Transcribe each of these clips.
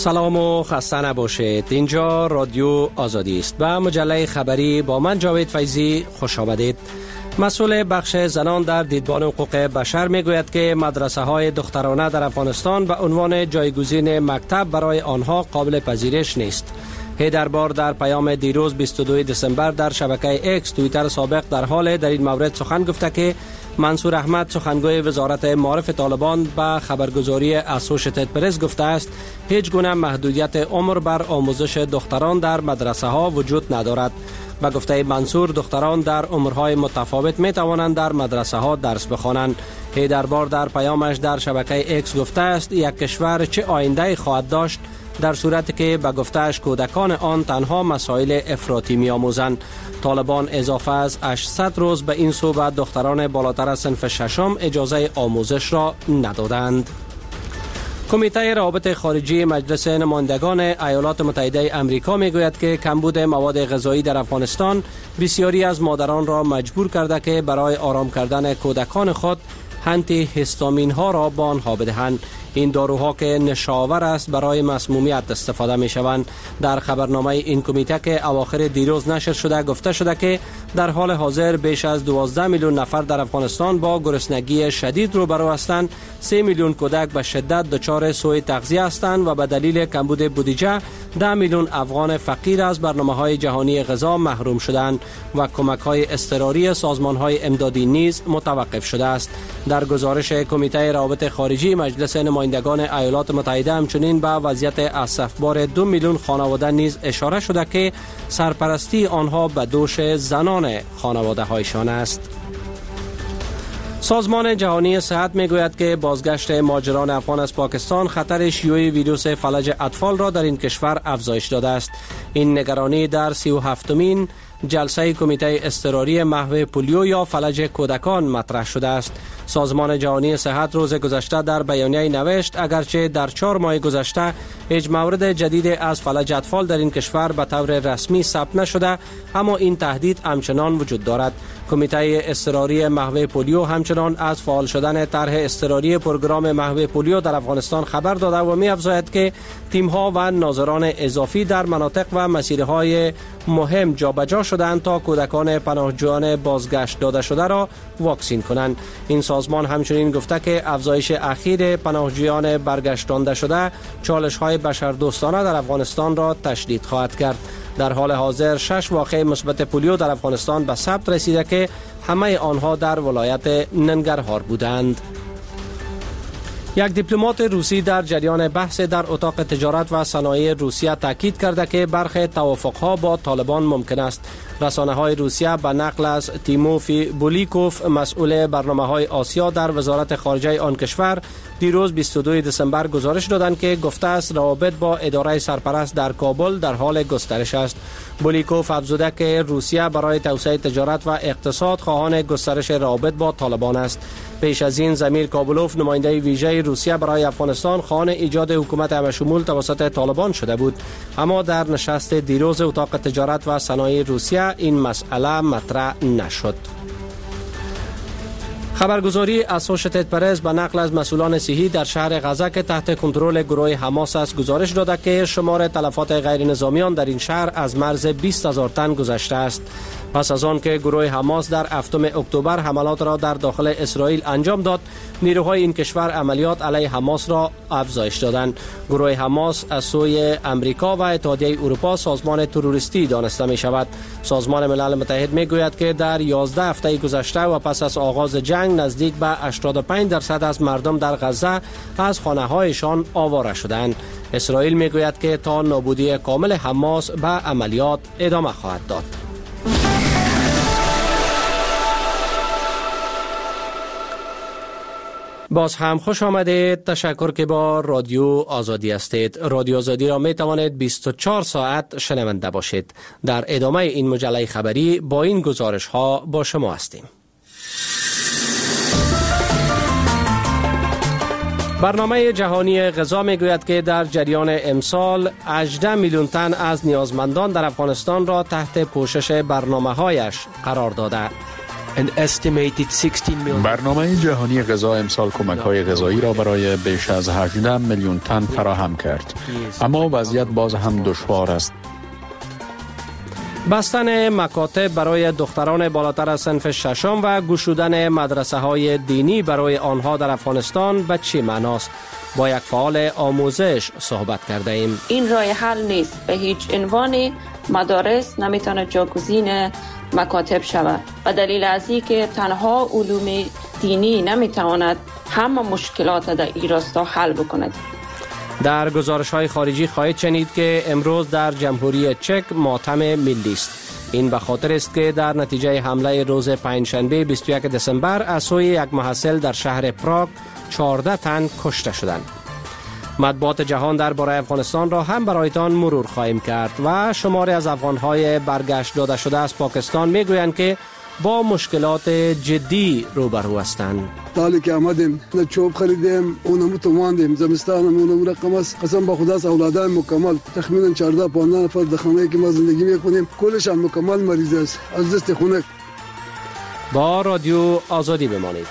سلام و خسته نباشید. اینجا رادیو آزادی است و مجله خبری با من جاوید فیضی خوش آمدید. مسئول بخش زنان در دیدبان حقوق بشر میگوید که مدرسه های دخترانه در افغانستان به عنوان جایگزین مکتب برای آنها قابل پذیرش نیست. هیدربار در پیام دیروز 22 دسامبر در شبکه اکس توییتر سابق در حال در این مورد سخن گفته که منصور احمد سخنگوی وزارت معارف طالبان به خبرگزاری اسوشیتد پرس گفته است هیچ گونه محدودیت عمر بر آموزش دختران در مدرسه ها وجود ندارد. و گفته منصور دختران در عمرهای متفاوت می توانند در مدرسه ها درس بخوانند. هیدربار در پیامش در شبکه اکس گفته است یک کشور چه آینده خواهد داشت در صورتی که به گفته‌اش کودکان آن تنها مسائل افراطی می‌آموزند. طالبان اضافه از 800 روز به این سو به دختران بالاتر از صنف ششم اجازه آموزش را ندادند. کمیته روابط خارجی مجلس نمایندگان ایالات متحده آمریکا میگوید که کمبود مواد غذایی در افغانستان بسیاری از مادران را مجبور کرده که برای آرام کردن کودکان خود آنتی هیستامین ها را به آنها بدهند. این داروها که نشاور است برای مسمومیت استفاده می شوند. در خبرنامه این کمیته که اواخر دیروز نشر شده گفته شده که در حال حاضر بیش از 12 میلیون نفر در افغانستان با گرسنگی شدید روبرو هستند. 3 میلیون کودک به شدت دچار سوء تغذیه هستند و به دلیل کمبود بودجه 10 میلیون افغان فقیر از برنامه‌های جهانی غذا محروم شدند و کمک‌های اضطراری سازمان‌های امدادی نیز متوقف شده است. در گزارش کمیته روابط خارجی مجلس نمایندگان ایالات متحده همچنین به وضعیت اسفبار 2 میلیون خانواده نیز اشاره شده که سرپرستی آنها به دوش زنان خانواده هایشان است. سازمان جهانی صحت میگوید که بازگشت مهاجران افغان از پاکستان خطر شیوع ویروس فلج اطفال را در این کشور افزایش داده است. این نگرانی در 37مین جلسه کمیته اضطراری محو پولیو یا فلج کودکان مطرح شده است. سازمان جهانی صحت روز گذشته در بیانیه نوشت اگرچه در 4 ماه گذشته هیچ مورد جدید از فلج اطفال در این کشور به طور رسمی ثبت نشده، اما این تهدید همچنان وجود دارد. کمیته اضطراری محو پولیو همچنان از فعال شدن طرح اضطراری پروگرام محو پولیو در افغانستان خبر داده و می‌افزاید که تیم‌ها و ناظران اضافی در مناطق و مسیرهای مهم جابجا شدند تا کودکان پناهجویان بازگشت داده شده را واکسین کنند. این سازمان همچنین گفته که افزایش اخیر پناهجویان برگشتانده شده چالش‌های بشردوستانه در افغانستان را تشدید خواهد کرد. در حال حاضر 6 واقعه مثبت پولیو در افغانستان به ثبت رسیده که همه آنها در ولایت ننگرهار بودند. یک دیپلمات روسی در جریان بحث در اتاق تجارت و صنایع روسیه تاکید کرده که برخی توافقها با طالبان ممکن است. رسانه‌های روسیه به نقل از تیموفی بولیکوف مسئول برنامه‌های آسیا در وزارت خارجه آن کشور دیروز 22 دسامبر گزارش دادند که گفته است روابط با اداره سرپرست در کابل در حال گسترش است. بولیکوف افزوده که روسیه برای توسعه تجارت و اقتصاد خواهان گسترش روابط با طالبان است. پیش از این زمیر کابلوف نماینده ویژه روسیه برای افغانستان خواهان ایجاد حکومت همشمول توسط طالبان شده بود، اما در نشست دیروز اتاق تجارت و صنایع روسیه این مسئله مطرح نشد. خبرگزاری اسوشیتد پرس به نقل از مسئولان صحی در شهر غزه که تحت کنترل گروه حماس است گزارش داده که شمار تلفات غیر نظامیان در این شهر از مرز 20,000 تن گذشته است. پس از آن که گروه حماس در 7 اکتبر حملات را در داخل اسرائیل انجام داد، نیروهای این کشور عملیات علیه حماس را افزایش دادند. گروه حماس از سوی امریکا و اتحادیه اروپا سازمان تروریستی دانسته می شود. سازمان ملل متحد می گوید که در 11 هفته گذشته و پس از آغاز جنگ نزدیک به 85% از مردم در غزه از خانه‌هایشان آواره شدند. اسرائیل می گوید که تا نابودی کامل حماس به عملیات ادامه خواهد داد. باز هم خوش آمدید. تشکر که با رادیو آزادی هستید. رادیو آزادی را می توانید 24 ساعت شنونده باشید. در ادامه این مجله خبری با این گزارش ها با شما هستیم. برنامه جهانی غذا می گوید که در جریان امسال 18 میلیون تن از نیازمندان در افغانستان را تحت پوشش برنامه هایش قرار داده. برنامه جهانی غذا امسال کمک‌های غذایی را برای بیش از 18 میلیون تن فراهم کرد، اما وضعیت باز هم دشوار است. بستن مکاتب برای دختران بالاتر از صنف ششم و گشودن مدرسه های دینی برای آنها در افغانستان به چه معناست؟ با یک فعال آموزش صحبت کرده ایم. این راه حل نیست. به هیچ عنوان مدارس نمیتونه جایگزین مکاتب شود و دلیل از این که تنها علوم دینی نمیتواند همه مشکلات در این راستا حل بکند. در گزارش‌های خارجی خواهید شنید که امروز در جمهوری چک ماتم ملی است. این به خاطر است که در نتیجه حمله روز پنجشنبه 21 دسامبر از سوی یک محصل در شهر پراگ 14 تن کشته شدند. مطبوعات جهان درباره افغانستان را هم برایتان مرور خواهیم کرد و شماری از افغان‌های برگشت داده شده از پاکستان میگویند که با مشکلات جدی روبرو هستند. حالی که آمدیم نه چوب خریدیم اونمو تو ماندیم زمستان اونمو رقم است. قسم با خدا اولادای مکمل تخمینا 14 15 نفر در خانه‌ای که ما زندگی میکنیم کلش هم مکمل مریض است از دست خونه. با رادیو آزادی بمانید.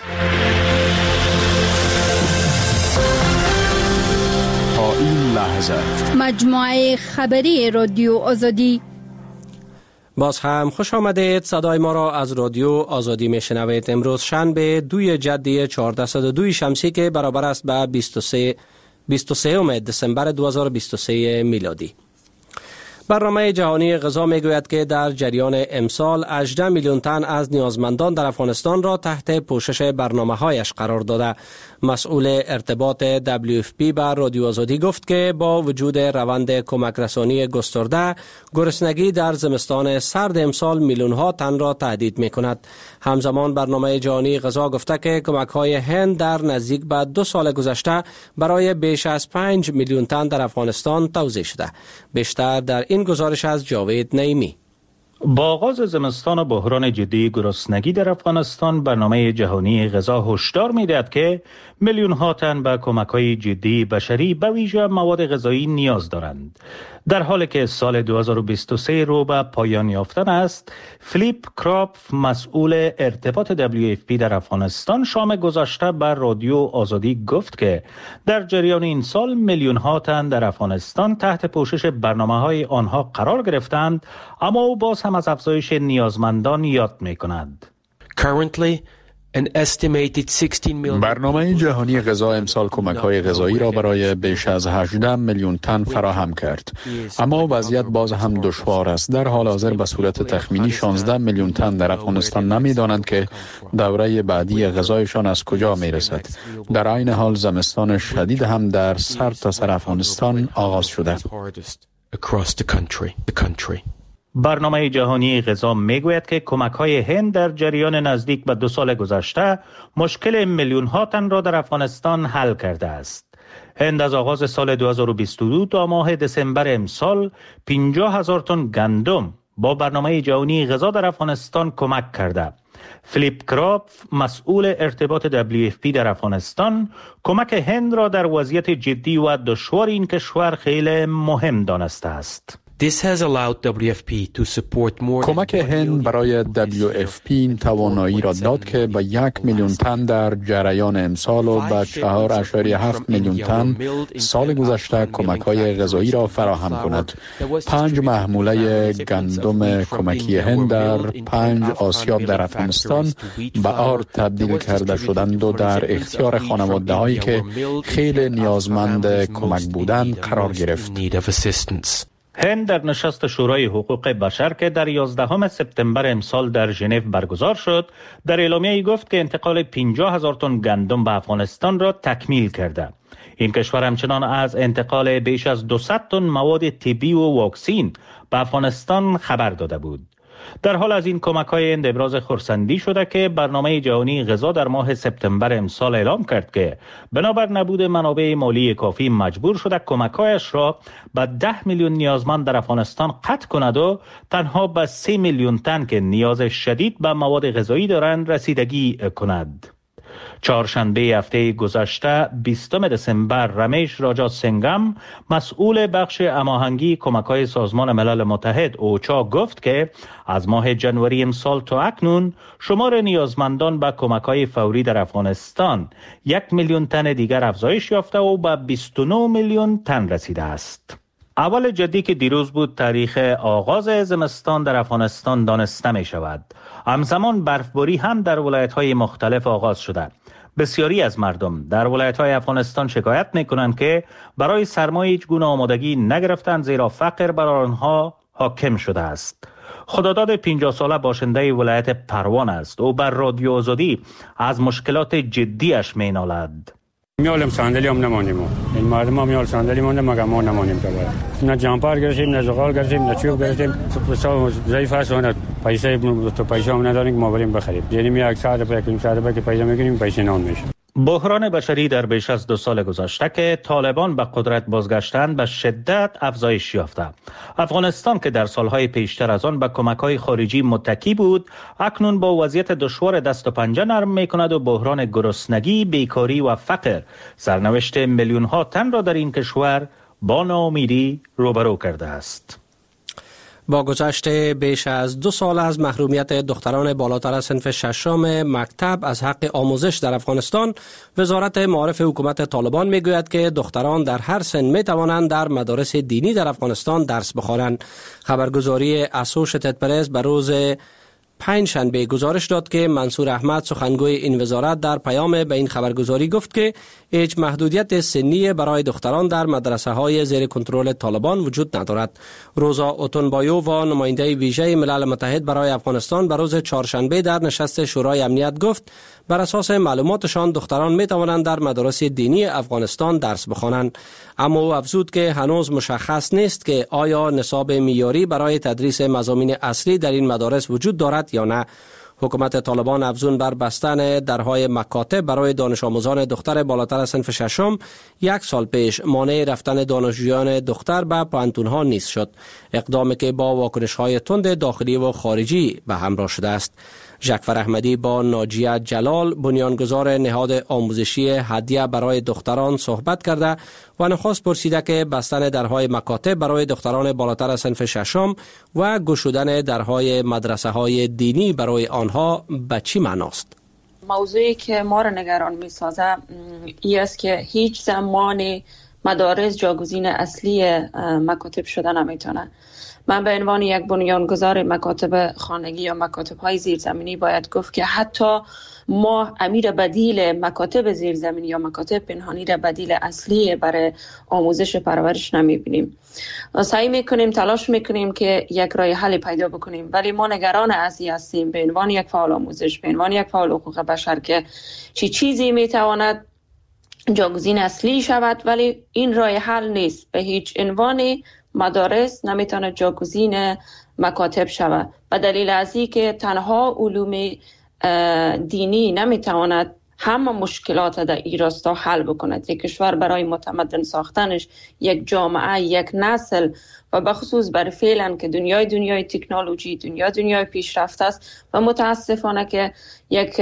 تا این لحظه مجموعه خبری رادیو آزادی. باز هم خوش آمدید. صدای ما را از رادیو آزادی میشنوید. امروز شنبه 2 جدی 1402 شمسی که برابر است به 23 دسامبر 2023 میلادی. برنامه جهانی غذا میگوید که در جریان امسال 18 میلیون تن از نیازمندان در افغانستان را تحت پوشش برنامه‌هایش قرار داده. مسئول ارتباط WFP به رادیو آزادی گفت که با وجود روند کمک رسانی گسترده، گرسنگی در زمستان سرد امسال میلیون ها تن را تهدید می‌کند. همزمان برنامه جهانی غذا گفته که کمک‌های هند در نزدیک به 2 سال گذشته برای بیش از 5 میلیون تن در افغانستان توزیع شده. بیشتر در این گزارش از جاوید نعیمی. با آغاز زمستان و بحران جدی گرسنگی در افغانستان، برنامه جهانی غذا هشدار می‌دهد که میلیون ها تن به کمک‌های جدی بشری به ویژه مواد غذایی نیاز دارند. در حالی که سال 2023 رو به پایان یافتن است، فلیپ کراپف مسئول ارتباط WFP در افغانستان شام گذشته بر رادیو آزادی گفت که در جریان این سال میلیون ها تن در افغانستان تحت پوشش برنامه‌های آنها قرار گرفتند، اما او باز هم از افزایش نیازمندان یاد می‌کند. برنامه جهانی غذا امسال کمک‌های غذایی را برای بیش از 18 میلیون تن فراهم کرد، اما وضعیت باز هم دشوار است. در حال حاضر به صورت تخمینی 16 میلیون تن در افغانستان نمی‌دانند که دوره بعدی غذایشان از کجا می‌رسد. در عین حال زمستان شدید هم در سرتاسر افغانستان آغاز شده. برنامه جهانی غذا میگوید که کمک‌های هند در جریان نزدیک به 2 سال گذشته مشکل میلیون ها تن را در افغانستان حل کرده است. هند از آغاز سال 2022 تا ماه دسامبر امسال 50,000 تن گندم با برنامه جهانی غذا در افغانستان کمک کرده. فلیپ کراپف مسئول ارتباط WFP در افغانستان کمک هند را در وضعیت جدی و دشوار این کشور خیلی مهم دانسته است. کمک هند برای WFP این توانایی را داد که به 1 میلیون تن در جریان امسال و به 4.7 میلیون تن سال گذشته کمک‌های غذایی را فراهم کند. 5 محموله گندم کمکی هند در 5 آسیاب در افغانستان به آرد تبدیل کرده شدند و در اختیار خانواده‌هایی که خیلی نیازمند کمک بودند قرار گرفت. هند در نشست شورای حقوق بشر که در 11 سپتامبر امسال در ژنو برگزار شد، در اعلامیه‌ای گفت که انتقال 50,000 تن گندم به افغانستان را تکمیل کرده. این کشور همچنان از انتقال بیش از 200 تن مواد طبی و واکسین به افغانستان خبر داده بود. در حال از این کمک‌های هند ابراز خرسندی شده که برنامه جهانی غذا در ماه سپتامبر امسال اعلام کرد که بنابر نبود منابع مالی کافی مجبور شده کمک‌هایش را به 10 میلیون نیازمند در افغانستان قطع کند و تنها به 3 میلیون تن که نیاز شدید به مواد غذایی دارند رسیدگی کند. چهارشنبه هفته گذشته 20 دسامبر رمیش راجا سنگم مسئول بخش هماهنگی کمک‌های سازمان ملل متحد اوچا گفت که از ماه جنوری امسال تا اکنون شمار نیازمندان به کمک‌های فوری در افغانستان 1 میلیون تن دیگر افزایش یافته و به 29 میلیون تن رسیده است. اول جدی که دیروز بود تاریخ آغاز زمستان در افغانستان دانسته می شود. همزمان برفباری هم در ولایت‌های مختلف آغاز شده. بسیاری از مردم در ولایت‌های افغانستان شکایت می‌کنند که برای سرما هیچ گونه آمادگی نگرفتند زیرا فقر بر آنها حاکم شده است. خداداد 50 ساله باشنده ولایت پروان است. او بر رادیو آزادی از مشکلات جدیش می‌نالد. میالم صندلی هم نمانیم. این مردم هم میال صندلی مونده مگر ما نمانیم تا بعد. نه جامپر گرفتیم، نه زغال گرفتیم، نه چوب گرفتیم. تو ضعیف است و نه پیسه هم نداریم که ما بریم بخریم. یعنی یک ساعت که پیدا میکنیم پیسه نان میشه. بحران بشری در بیش از 2 سال گذشته که طالبان به قدرت بازگشتند به شدت افزایش یافته. افغانستان که در سالهای پیشتر از آن به کمک‌های خارجی متکی بود، اکنون با وضعیت دشوار دست و پنجه نرم می‌کند و بحران گرسنگی، بیکاری و فقر سرنوشت میلیون‌ها تن را در این کشور با ناامیدی روبرو کرده است. با گذشت بیش از 2 سال از محرومیت دختران بالاتر از صنف ششم مکتب از حق آموزش در افغانستان، وزارت معارف حکومت طالبان میگوید که دختران در هر سن می توانند در مدارس دینی در افغانستان درس بخوانند. خبرگزاری اسوشیتد پرس به روز پنجشنبه گزارش داد که منصور احمد سخنگوی این وزارت در پیام به این خبرگزاری گفت که هیچ محدودیت سنی برای دختران در مدرسه های زیر کنترل طالبان وجود ندارد. روزا اوتونبایووا نماینده ویژه ملل متحد برای افغانستان به روز چهارشنبه در نشست شورای امنیت گفت بر اساس معلوماتشان دختران می توانند در مدارس دینی افغانستان درس بخوانند، اما او افزود که هنوز مشخص نیست که آیا نصاب معیاری برای تدریس مضامین اصلی در این مدارس وجود دارد یا نه. حکومت طالبان افزون بر بستن درهای مکاتب برای دانش آموزان دختر بالاتر از صنف ششم 1 سال پیش مانع رفتن دانشجویان دختر به پانتونها نیز شد، اقدامی که با واکنش‌های تند داخلی و خارجی به همراه شده است. ژکفر احمدی با ناجیه جلال بنیانگذار نهاد آموزشی هدیه برای دختران صحبت کرده و نخست پرسیده که بستن درهای مکاتب برای دختران بالاتر از صنف ششم و گشودن درهای مدرسه های دینی برای آنها به چی معناست؟ موضوعی که ما را نگران می سازه این است که هیچ زمانی مدارس جاگزین اصلی مکاتب شده نمیتونه. من به عنوان یک بنیانگذار مکاتب خانگی یا مکاتب های زیرزمینی باید گفت که حتی ما امیر بدیل مکاتب زیرزمینی یا مکاتب پنهانی را بدیل اصلی برای آموزش و پرورش نمیبینیم. سعی میکنیم، تلاش میکنیم که یک راه حل پیدا بکنیم، ولی ما نگران از این هستیم به عنوان یک فعال آموزش، به عنوان یک فعال حقوق بشر که چیزی میتواند جاگزین اصلی شود، ولی این راه حل نیست. به هیچ عنوانی مدارس نمیتونه جاگزین مکاتب شود به دلیل از اینکه تنها علوم دینی نمیتواند همه مشکلات در این راستا حل بکند. یک کشور برای متمدن ساختنش، یک جامعه، یک نسل و بخصوص برای فعلا که دنیای تکنولوژی، دنیای پیشرفته است و متاسفانه که یک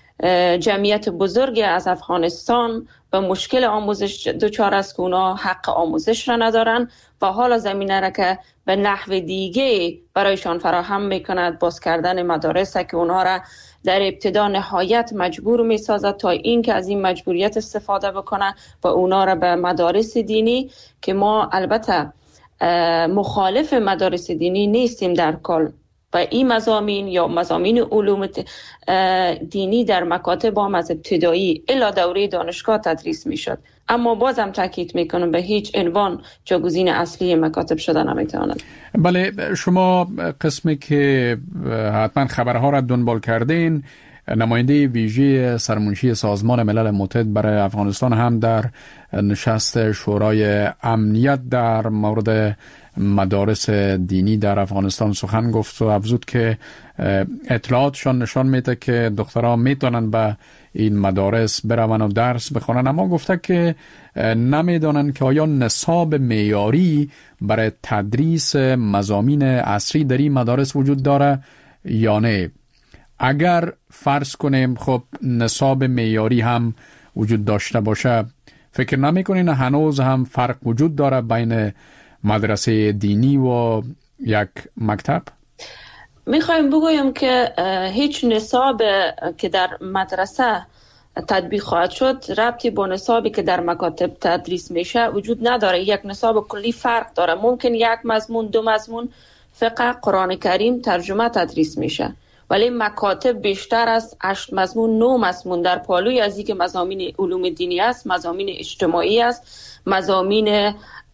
جمعیت بزرگی از افغانستان به مشکل آموزش دچار است که اونا حق آموزش را ندارن و حالا زمینه را که به نحو دیگه برایشان فراهم میکند باز کردن مدارس که اونها را در ابتدا نهایت مجبور میسازد تا این که از این مجبوریت استفاده بکنه و اونا را به مدارس دینی که ما البته مخالف مدارس دینی نیستیم در کل و این مضامین یا مضامین علوم دینی در مکاتب هم از ابتدایی الی دوره دانشگاه تدریس میشد، اما بازم تاکید میکنم به هیچ عنوان جاگزین اصلی مکاتب شده نمیتواند. بله، شما قسمی که حتما خبرها را دنبال کردین، نماینده ویژه سرمنشی سازمان ملل متحد برای افغانستان هم در نشست شورای امنیت در مورد مدارس دینی در افغانستان سخن گفت و افزود که اطلاعاتشان نشان میده که دختران میتونن به این مدارس برون و درس بخونن، اما گفته که نمیدونن که آیا نصاب معیاری برای تدریس مضامین اصلی در این مدارس وجود داره یا نه. اگر فرض کنیم خب نصاب معیاری هم وجود داشته باشه، فکر نمی‌کنین هنوز هم فرق وجود داره بین مدرسه دینی و یک مکتب؟ میخوایم بگویم که هیچ نصاب که در مدرسه تطبیق خواهد شد ربطی با نصابی که در مکاتب تدریس میشه وجود نداره. یک نصاب کلی فرق داره. ممکن یک مضمون، 2 مضمون فقه، قرآن کریم، ترجمه تدریس میشه، ولی مکاتب بیشتر از 8 مضمون، 9 مضمون در پالوی از اینکه مضامین علوم دینی است، مضامین اجتماعی است، مضامین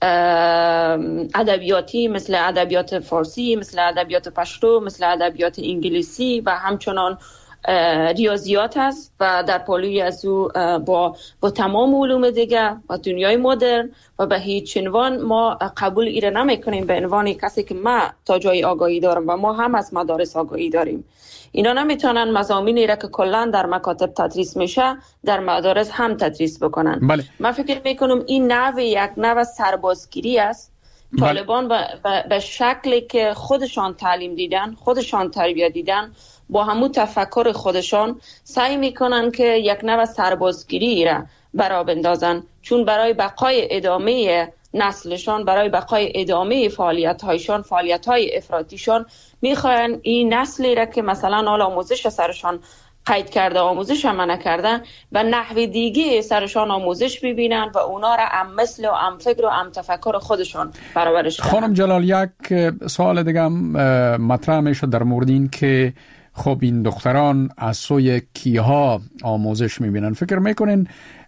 ادبیاتی مثل ادبیات فارسی، مثل ادبیات پشتو، مثل ادبیات انگلیسی و همچنان ریاضیات است و در پالوی از او با تمام علوم دیگه و دنیای مدرن و به هیچ عنوان ما قبول ایره نمی کنیم به عنوان کسی که ما تا جای آگاهی دارم و ما هم از مدارس آگاهی داریم. اینا نمیتونن مضامینی را که کلان در مکاتب تدریس میشه در مدارس هم تدریس بکنن. بله. من فکر میکنم این یک نوع سربازگیری است. طالبان به شکلی که خودشان تعلیم دیدن، خودشان تربیت دیدن، با همون تفکر خودشان سعی میکنن که یک نوع سربازگیری را برا بندازن، چون برای بقای ادامه نسلشان، برای بقای ادامه فعالیت‌هایشان، فعالیت‌های افراطیشان میخواین این نسلی را که مثلا حال آموزش سرشان قید کرده، آموزش هم نکردن، و نحو دیگه سرشان آموزش ببینن و اونا را هم مثل و هم فکر و هم تفکر خودشان برابرش کنن. خانم جلال، یک سوال دیگه مطرح میشه در مورد این که خب این دختران از سوی کیها آموزش میبینن؟ فکر میکنین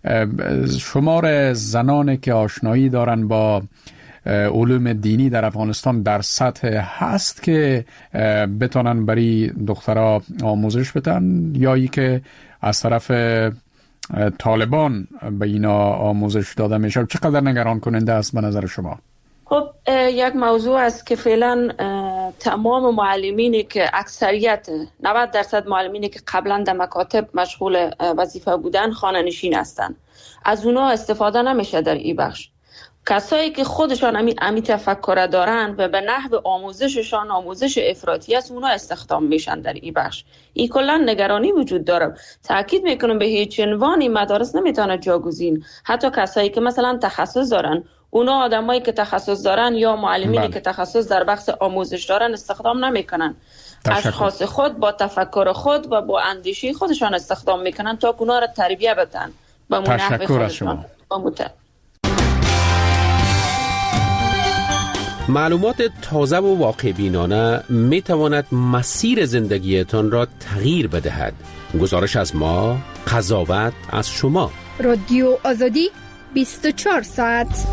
شمار زنانی که آشنایی دارن با علوم دینی در افغانستان در سطح هست که بتونن برای دخترها آموزش بدن، یا ای که از طرف طالبان به اینا آموزش داده میشه؟ چقدر نگران کننده است به نظر شما؟ خب یک موضوع است که فعلا تمام معلمینی که اکثریت 90% معلمینی که قبلا در مکاتب مشغول وظیفه بودن خانه نشین هستن، از اونا استفاده نمیشه در این بخش. کسایی که خودشان امی تفکر دارن و به نحو آموزششان آموزش افراطی است، اونا استخدام میشن در این بخش. این کلا نگرانی وجود داره. تاکید میکنم به هیچ عنوان مدارس نمیتونه جاگزین، حتی کسایی که مثلا تخصص دارن، اونا آدمایی که تخصص دارن یا معلمینی که تخصص در بخش آموزش دارن استخدام نمیکنن. اشخاص خود با تفکر خود و با اندیشه خودشان استخدام میکنن تا اونا را تربیت بدن به نحو خودشان. معلومات تازه و واقع بینانه می تواند مسیر زندگیتان را تغییر بدهد. گزارش از ما، قضاوت از شما. رادیو آزادی 24 ساعت.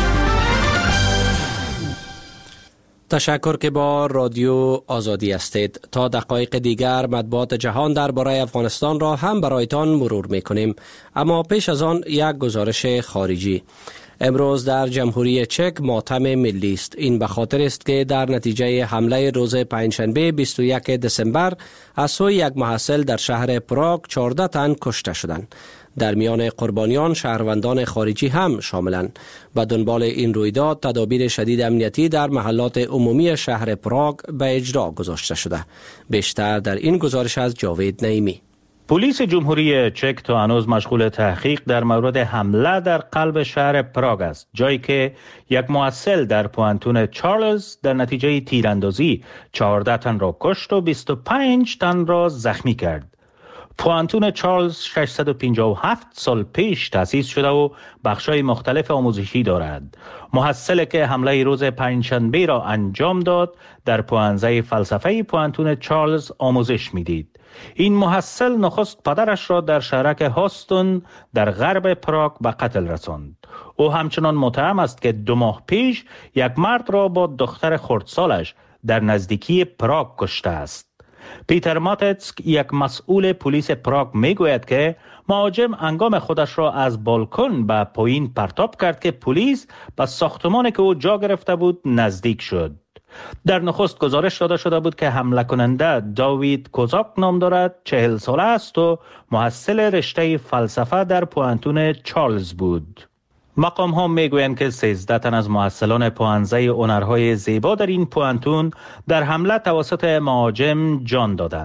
تشکر که با رادیو آزادی هستید. تا دقایق دیگر مطبوعات جهان درباره افغانستان را هم برایتان مرور میکنیم، اما پیش از آن یک گزارش خارجی. امروز در جمهوری چک ماتم ملی است. این به خاطر است که در نتیجه حمله روز پنجشنبه 21 دسامبر از سوی یک محصل در شهر پراگ 14 تن کشته شدند. در میان قربانیان شهروندان خارجی هم شاملند. به دنبال این رویداد تدابیر شدید امنیتی در محلات عمومی شهر پراگ به اجرا گذاشته شده. بیشتر در این گزارش از جاوید نعیمی. پلیس جمهوری چک تا هنوز مشغول تحقیق در مورد حمله در قلب شهر پراگ است، جایی که یک محصل در پوانتون چارلز در نتیجه تیراندازی 14 تن را کشت و 25 تن را زخمی کرد. پوانتون چارلز 657 سال پیش تأسیس شده و بخشای مختلف آموزشی دارد. محصل که حمله روز پنجشنبه را انجام داد در پوانزه فلسفه پوانتون چارلز آموزش میدید. این محصل نخست پدرش را در شهرک هاستون در غرب پراگ به قتل رساند. او همچنان متهم است که 2 ماه پیش یک مرد را با دختر خردسالش در نزدیکی پراگ کشته است. پیتر ماتتسک، یک مسئول پلیس پراگ، میگوید که مهاجم هنگام خودش را از بالکن به پایین پرتاب کرد که پلیس به ساختمانی که او جا گرفته بود نزدیک شد. در نخست گزارش داده شده بود که حمله کننده داوید کوزاک نام دارد، 40 ساله است و محصل رشته فلسفه در پوانتون چارلز بود. مقام ها میگویند که 13 تن از محصلان پوانزه هنرهای زیبا در این پوانتون در حمله توسط مهاجم جان دادند.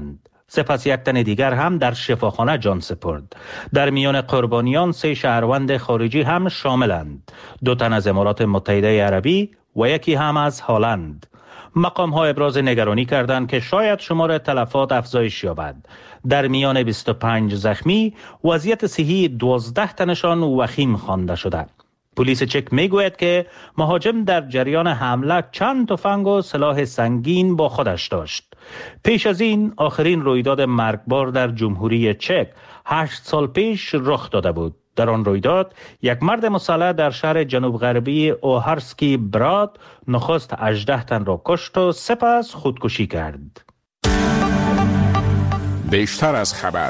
سپس یک تن دیگر هم در شفاخانه جان سپرد. در میان قربانیان 3 شهروند خارجی هم شاملند، 2 تن از امارات متحده عربی و یکی هم از هلند. مقام ها ابراز نگرانی کردند که شاید شمار تلفات افزایش یابد. در میان 25 زخمی وضعیت صحی 12 تنشان وخیم خوانده شده. پلیس چک میگوید که مهاجم در جریان حمله چند تفنگ و سلاح سنگین با خودش داشت. پیش از این آخرین رویداد مرگبار در جمهوری چک 8 سال پیش رخ داده بود. در آن رویداد یک مرد مسلح در شهر جنوب غربی اوهارسکی براد نخست 18 تن را کشت و سپس خودکشی کرد. بیشتر از خبر.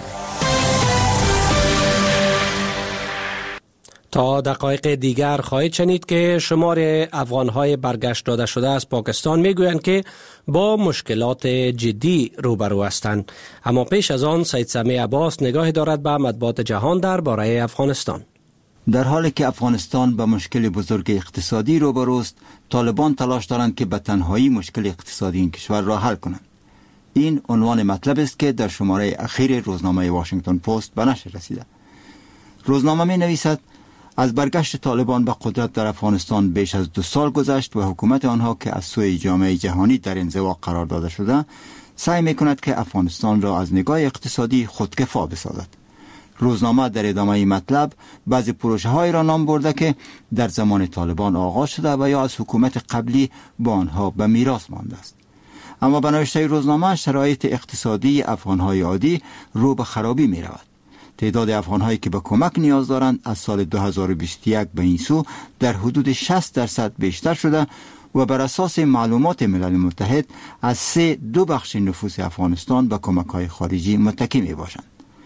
تا دقایق دیگر خواهید شنید که شمار افغانهای برگشت داده شده از پاکستان میگویند که با مشکلات جدی روبرو هستند. اما پیش از آن سید سمیع عباس نگاهی دارد به مطبوعات جهان درباره افغانستان. در حالی که افغانستان به مشکل بزرگ اقتصادی روبروست، طالبان تلاش دارند که به تنهایی مشکل اقتصادی این کشور را حل کنند. این عنوان مطلب است که در شماره اخیر روزنامه واشنگتن پست به نشر رسیده. روزنامه می نویسد از برگشت طالبان به قدرت در افغانستان بیش از 2 سال گذشت و حکومت آنها که از سوی جامعه جهانی در انزوا قرار داده شده سعی می کند که افغانستان را از نگاه اقتصادی خودکفا بسازد. روزنامه در ادامه مطلب بعضی پروژه های را نام برده که در زمان طالبان آغاز شده و یا از حکومت قبلی با آنها به میراث مانده است. اما به نوشته روزنامه شرایط اقتصادی افغانهای عادی رو به خرابی می رود. تعداد افغانهایی که به کمک نیاز دارند از سال 2021 به این سو در حدود 60% بیشتر شده و بر اساس معلومات ملل متحد از 2 بخش نفوس افغانستان به کمک‌های خارجی متکی می‌باشند.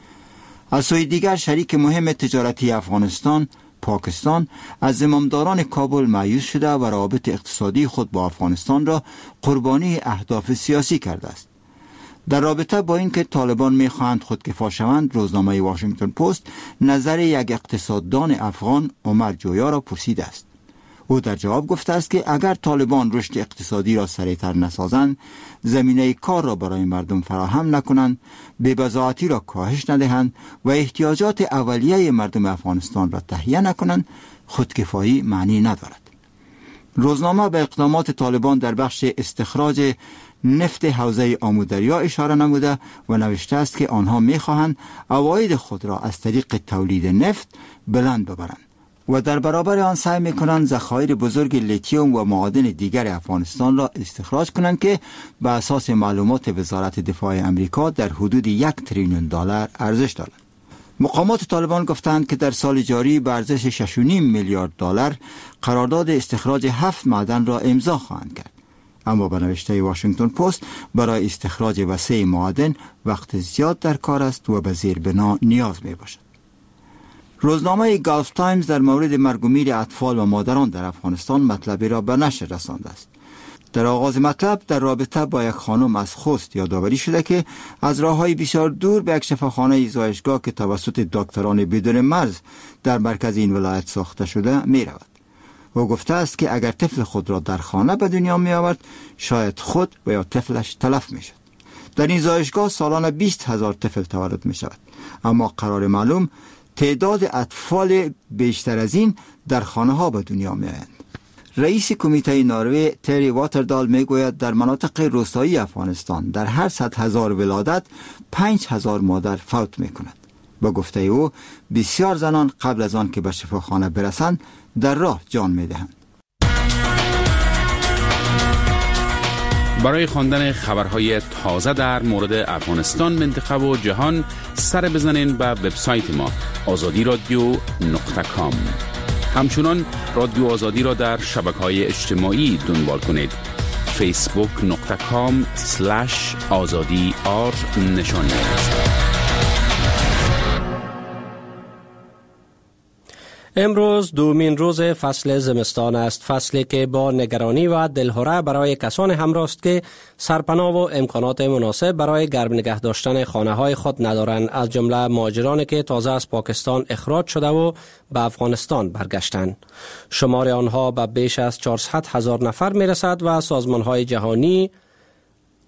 از سوی دیگر شریک مهم تجارتی افغانستان، پاکستان، از زمامداران کابل مایوس شده و روابط اقتصادی خود با افغانستان را قربانی اهداف سیاسی کرده است. در رابطه با اینکه طالبان می‌خواهند خودکفا شوند، روزنامه واشنگتن پست نظر یک اقتصاددان افغان عمر جویا را پرسیده است. او در جواب گفته است که اگر طالبان رشد اقتصادی را سریعتر نسازند، زمینه کار را برای مردم فراهم نکنند، بی‌بضاعتی را کاهش ندهند و احتیاجات اولیه مردم افغانستان را تهیه نکنند، خودکفایی معنی ندارد. روزنامه به اقدامات طالبان در بخش استخراج نفت حوزه آمودریا اشاره نموده و نوشته است که آنها می‌خواهند عواید خود را از طریق تولید نفت بلند ببرند و در برابر آن سعی می‌کنند ذخایر بزرگ لیتیوم و معادن دیگر افغانستان را استخراج کنند که به اساس معلومات وزارت دفاع آمریکا در حدود 1 تریلیون دلار ارزش دارند. مقامات طالبان گفتند که در سال جاری به ارزش 6.5 میلیارد دلار قرارداد استخراج 7 معدن را امضا خواهند کرد. اما به نوشته واشنگتن پست برای استخراج وسیع معادن وقت زیاد در کار است و به زیربنا نیاز می باشد. روزنامه گالف تایمز در مورد مرگ و میر اطفال و مادران در افغانستان مطلبی را به نشر رسانده است. در آغاز مطلب در رابطه با یک خانم از خوست یادآوری شده که از راه‌های بسیار دور به یک شفاخانه زایشگاه که توسط دکتران بدون مرز در مرکز این ولایت ساخته شده می رود. او گفته است که اگر طفل خود را در خانه به دنیا می آورد شاید خود و یا طفلش تلف می شد. در این زایشگاه سالانه 20,000 طفل تولد می شود، اما قرار معلوم تعداد اطفال بیشتر از این در خانه ها به دنیا می آیند. رئیس کمیته نروژ تری واتردال می گوید در مناطق روستایی افغانستان در هر 100,000 ولادت 5,000 مادر فوت می کند. با گفته او بسیار زنان قبل از آن که به شفاخانه برسند در راه جان می دهند. برای خواندن خبرهای تازه در مورد افغانستان، منطقه و جهان سر بزنین به وبسایت ما azadiradio.com. همچنان رادیو آزادی را در شبکه‌های اجتماعی دنبال کنید. facebook.com/azadi_r نشان دهید. امروز دومین روز فصل زمستان است، فصلی که با نگرانی و دلهره برای کسان همراه است که سرپناه و امکانات مناسب برای گرم نگه داشتن خانه های خود ندارند، از جمله مهاجرانی که تازه از پاکستان اخراج شده و به افغانستان برگشتند. شمار آنها به بیش از 400,000 نفر می رسد و سازمان های جهانی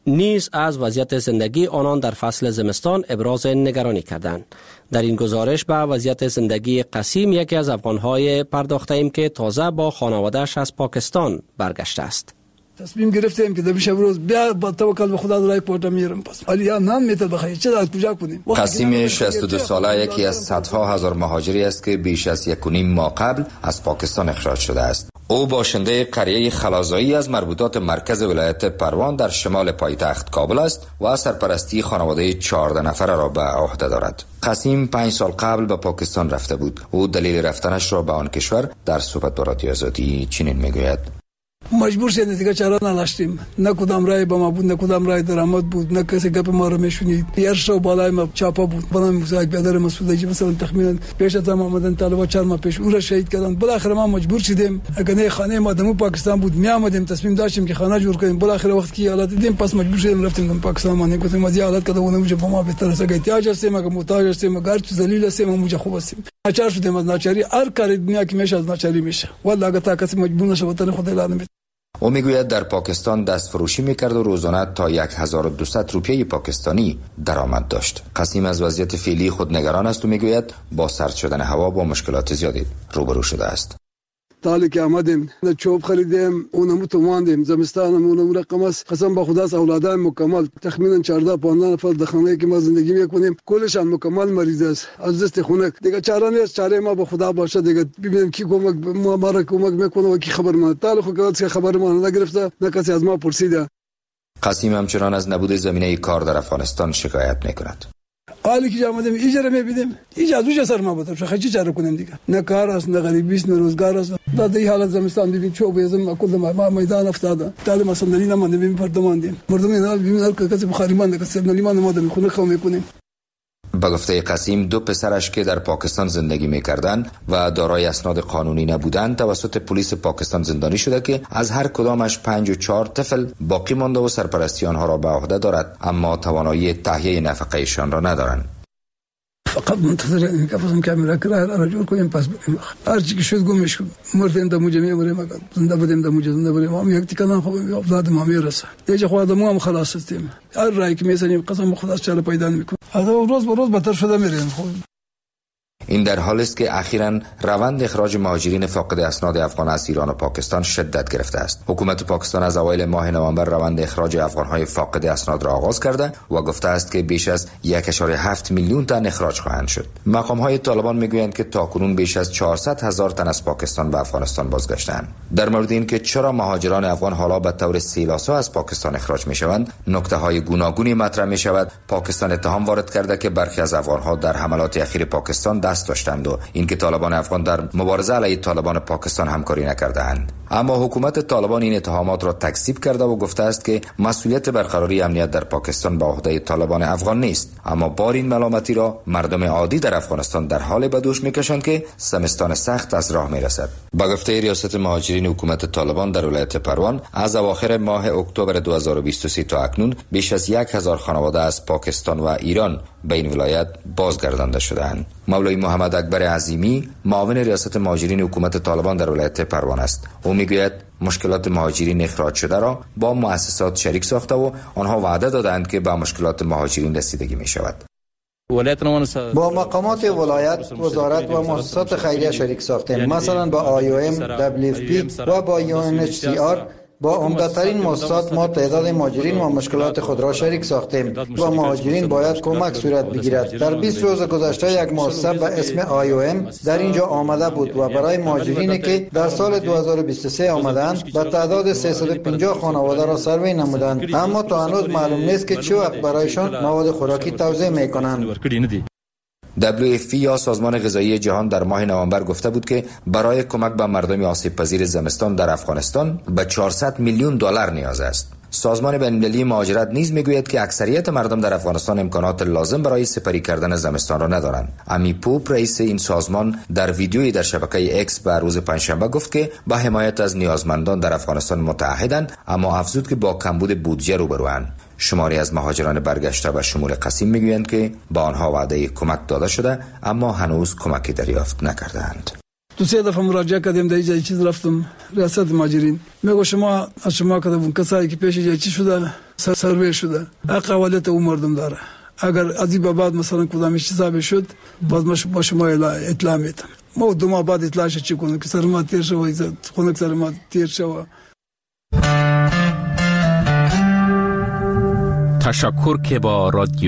نیز از وضعیت زندگی آنان در فصل زمستان ابراز نگرانی کردند. در این گزارش به وضعیت زندگی قسیم، یکی از افغان‌های پرداخته ایم که تازه با خانواده‌اش از پاکستان برگشته است. تصمیم گرفتیم که در شب روز بیا با توکل به خدا درای پورت میرم. پس ولی نان میتر بخیر چه از کجا کنیم. قسیم 62 ساله یکی از صدها هزار مهاجری است که بیش از 1.5 ماه قبل از پاکستان اخراج شده است. او باشنده قریه خلازایی از مربوطات مرکز ولایت پروان در شمال پایتخت کابل است و سرپرستی خانواده 14 نفره را به عهده دارد. قسیم 5 سال قبل به پاکستان رفته بود. او دلیل رفتنش را به آن کشور در صحبت با رادیو آزادی چنین میگوید: مجبور شدیم دیگه، چاره نداشتیم. نه کدام رای با ما بود، نه کدام رای درآمد بود، نه کسی گپ ما رو میشنید. یه شو بالای ما چاپا بود. بنام موسی بیادر مسعودی مثلا تخمینا پیش از آمدن طالبان 4 ماه پیش او را شهید کردن. بالاخره ما مجبور شدیم، اگر نه خانه ما دمو پاکستان بود می آمدیم، تصمیم داشتیم که خانه جور کنیم. بالاخره وقتی حالت دیدیم پس مجبور شدیم رفتیم پاکستان. ما نگفتیم از حالت کده اون موجه با ما بهتر است. اگه احتیاج هستیم، اگه محتاج هستیم، اگر چه ذلیل هستیم، موجه خوب هستیم. ناچار شدیم از ناچاری. هر کار دنیا که میشه از ناچاری میشه. والله اگه تا کسی مجبور نشه وطن خود اعلان میکنه. او میگوید در پاکستان دست فروشی میکرد و روزانه تا 1200 روپیه پاکستانی درآمد داشت. قسیم از وضعیت فعلی خود نگران است و میگوید با سرد شدن هوا با مشکلات زیادی روبرو شده است. تالی که آمدیم چوب خریدیم، اونمو تو ماندیم، زمستانم اونمو رقم است. قسم با خدا اولادم مکمل تقریبا 14-15 نفر در خانه که ما زندگی میکنیم کلشان مکمل مریض است از دست خنک. دیگه چاره نیست، چاره ما با خدا باشه دیگه. ببینیم کی کمک ما را کمک میکنه و کی خبر ما. تالی خود که خبر ما نگرفته، نه کسی از ما پرسیده. قسیم همچنان از نبود زمینه کار در افغانستان شکایت میکند. حالی که آمدیم ایجاره میبینیم، ایجاد سر ما بود. چه چاره کنیم دیگه؟ نه کار است، نه غریبی است، نه روزگار است. در این حالت زمستان ببین چوب یزم کل ما میدان افتاده. تعلیم اصلا نمی‌مانده، ببین پردماندیم. مردم اینا ببین هر کسی بخاری مانده که سر نمی‌مانده ما در خونه خو میکنیم. به گفته قسیم 2 پسرش که در پاکستان زندگی می‌کردند و دارای اسناد قانونی نبودند توسط پلیس پاکستان زندانی شده که از هر کدامش 5 و 4 طفل باقی مانده و سرپرستی آنها را به عهده دارد، اما توانایی تهیه نفقه‌شان را ندارند. فقط منتظر این که بازم کامیرا کرایه را جور کنیم پس بریم. هر چی که شد گمش شد. مردیم در موجه میمونیم، اگر زنده بودیم در موجه زنده بودیم. ما یک تکان خوب افتاد ما میرسه. دیگه خودم هم خلاص هستیم. هر رای که میسنیم قسم خدا چاره پیدا میکنه. هذا روز به روز بدتر شده میریم. این در حالی است که اخیراً روند اخراج مهاجرین فاقد اسناد افغان از ایران و پاکستان شدت گرفته است. حکومت پاکستان از اوایل ماه نوامبر روند اخراج افغان‌های فاقد اسناد را آغاز کرده و گفته است که بیش از 1.7 میلیون تن اخراج خواهند شد. مقام‌های طالبان میگویند که تاکنون بیش از 400,000 تن از پاکستان به افغانستان بازگشتند. در مورد اینکه چرا مهاجران افغان حالا به طور سیلاسا از پاکستان اخراج میشوند، نکته‌های گوناگونی مطرح میشود. پاکستان اتهام وارد کرده که برخی از افغان‌ها در حملات اخیر پاکستان دست داشتند و اینکه طالبان افغان در مبارزه علیه طالبان پاکستان همکاری نکرده‌اند. اما حکومت طالبان این اتهامات را تکذیب کرده و گفته است که مسئولیت برقراری امنیت در پاکستان به عهده طالبان افغان نیست. اما بار این ملامتی را مردم عادی در افغانستان در حال به دوش میکشند که زمستان سخت از راه میرسد. به گفته ریاست مهاجرین حکومت طالبان در ولایت پروان، از اواخر ماه اکتبر 2023 تا اکنون بیش از 1000 خانواده از پاکستان و ایران به این ولایت بازگردانده شده‌اند. مولوی محمد اکبر عظیمی معاون ریاست مهاجرین حکومت طالبان در ولایت پروان است. او میگوید مشکلات مهاجرین اخراج شده را با مؤسسات شریک ساخته و آنها وعده دادند که به مشکلات مهاجرین رسیدگی می شود. با مقامات ولایت، وزارت و مؤسسات خیریه شریک ساختیم، مثلا با IOM، WFP و با UNHCR. با عمده‌ترین مؤسسات ما تعداد مهاجرین و مشکلات خود را شریک ساختیم و مهاجرین باید کمک صورت بگیرد. در 20 روز گذشته یک مؤسسه به اسم IOM در اینجا آمده بود و برای مهاجرینی که در سال 2023 آمدند به تعداد 350 خانواده را سروی نمودند، اما تا هنوز معلوم نیست که چه وقت برایشان مواد خوراکی توزیع می‌کنند. WFP یا سازمان غذایی جهان در ماه نوامبر گفته بود که برای کمک به مردم آسیب پذیر زمستان در افغانستان به 400 میلیون دلار نیاز است. سازمان بین‌المللی مهاجرت نیز میگوید که اکثریت مردم در افغانستان امکانات لازم برای سپری کردن زمستان را ندارند. امی پوپ رئیس این سازمان در ویدیویی در شبکه اکس به روز پنجشنبه گفت که با حمایت از نیازمندان در افغانستان متعهدند، اما افزود که با کمبود بودجه روبروند. شماری از مهاجران برگشته به شمول قسیم میگویند که با آنها وعده کمک داده شده اما هنوز کمکی دریافت نکردند. دو سه دفعه مراجعه کردیم در اینجا چیز رفتم ریاست مهاجرین میگه شما از شما کدوم کسایی که پیش چی شده سروی شده اقوالت اون مردم داره اگر از این بعد مثلا کدام چیزا شد باز ما شما اطلاع میدم ما 2 ماه بعد اطلاعش چی کنیم که سر ما تیر شو خونک سر ما تیر شو. تشکر که با رادیو